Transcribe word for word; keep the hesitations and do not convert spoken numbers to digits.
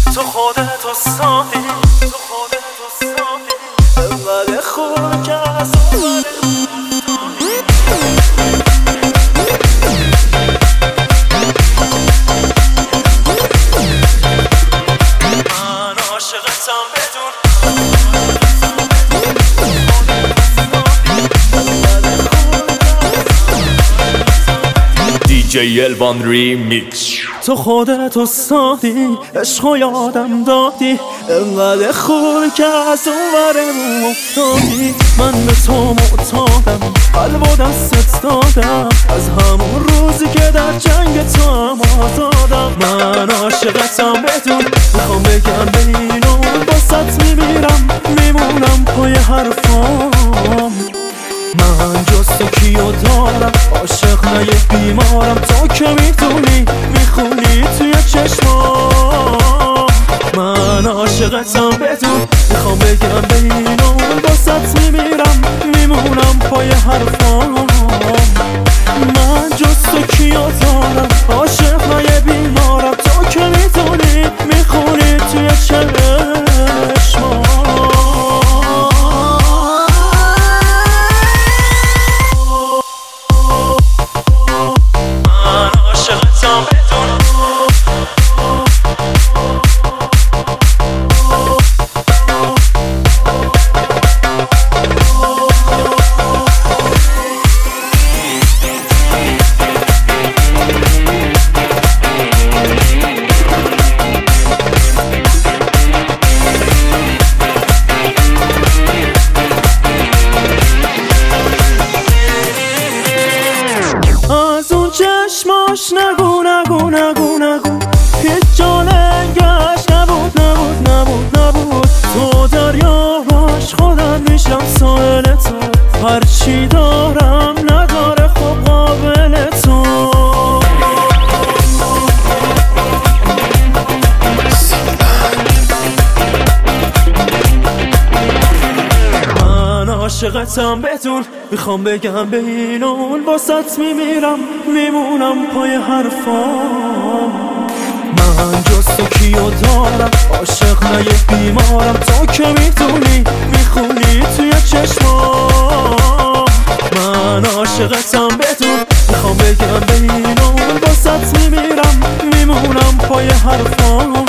تو خودتو ساختی، تو خودتو ساختی اول خون که از اول من عاشقتم بدون دی جی الوان ریمیکس. تو خودتو ساختی، عشقو یادم دادی، انقدر خوبی که از اون ورمون افتادی. من به تو معتادم، قلب و دستت دادم، از همون روزی که در جنگ تو هم آزادم. من عاشقتم بدون، میخوام بگم بین اون باست میمیرم، میمونم پای حرفام. من جز تو کیو دارم، عاشق نه یه بیمارم، تو که میدونی میخونی توی چشمام. من عاشقتم بدون، میخوام بگم بین اون باست میمیرم، میمونم پای حرفام. من جز تو کیو دارم، عاشق نه یه بیمارم، تو که میدونی میخونی توی چشمام. چشماش نگو نگو نگو نگو، هیچ جا لنگش نبود نبود نبود نبود. تو دریاش خودم میشم ساحل تو، هرچی دارم نداره خب قابل تو. من عاشقتم بدون، میخوام بگم بین اون باست میمیرم، میمونم پای حرفام. من جز تو کیو دارم، عاشق نه یه بیمارم، تو که میدونی میخونی توی چشمام. من عاشقتم بدون، میخوام بگم بین اون باست میمیرم، میمونم پای حرفام.